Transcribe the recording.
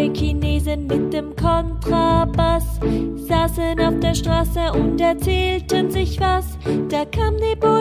Zwei Chinesen mit dem Kontrabass saßen auf der Straße und erzählten sich was. Da kam die